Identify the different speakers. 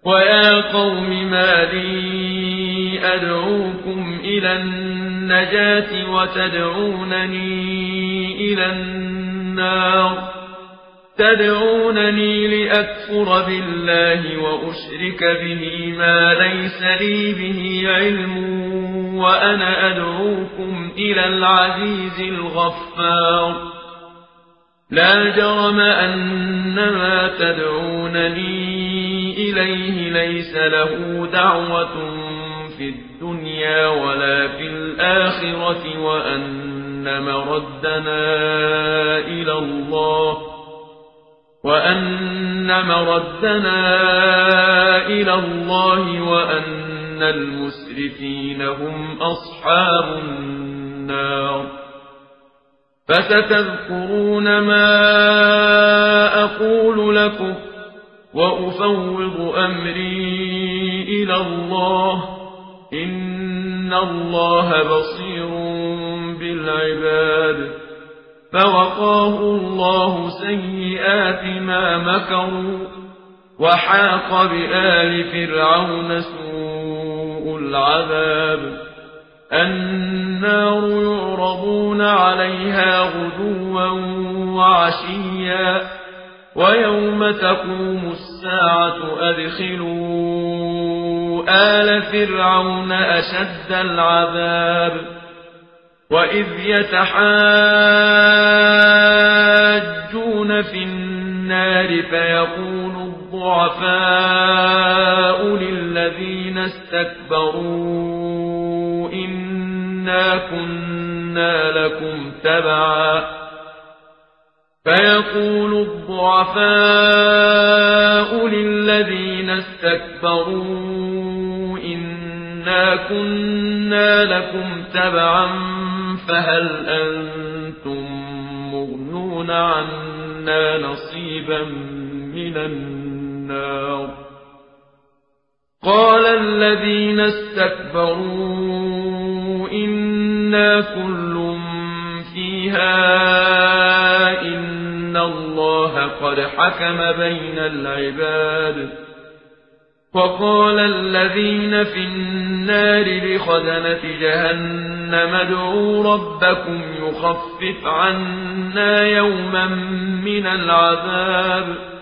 Speaker 1: ويا قوم ما لي أدعوكم إلى النجاة وتدعونني إلى النار تدعونني لأكفر بالله وأشرك به ما ليس لي به علم وأنا أدعوكم إلى العزيز الغفار لا جرم أن ما تدعونني إليه ليس له دعوة في الدنيا ولا في الآخرة وأن مردنا إلى الله وأن المسرفين هم أصحاب النار فستذكرون ما أقول لكم وأفوض أمري إلى الله إن الله بصير بالعباد فوقاه الله سيئات ما مكروا وحاق بآل فرعون سوء العذاب النار يعرضون عليها غدوا وعشيا ويوم تقوم الساعة أدخلوا آل فرعون أشد العذاب وإذ يتحاجون في النار فيقول الضعفاء للذين استكبروا إنا كنا لكم تبعا فهل أنتم مغنون عنا نصيبا من النار قال الذين استكبروا إنا كل فيها إن الله قد حكم بين العباد وقال الذين في النار لخزنة جهنم ادعوا ربكم يخفف عنا يوما من العذاب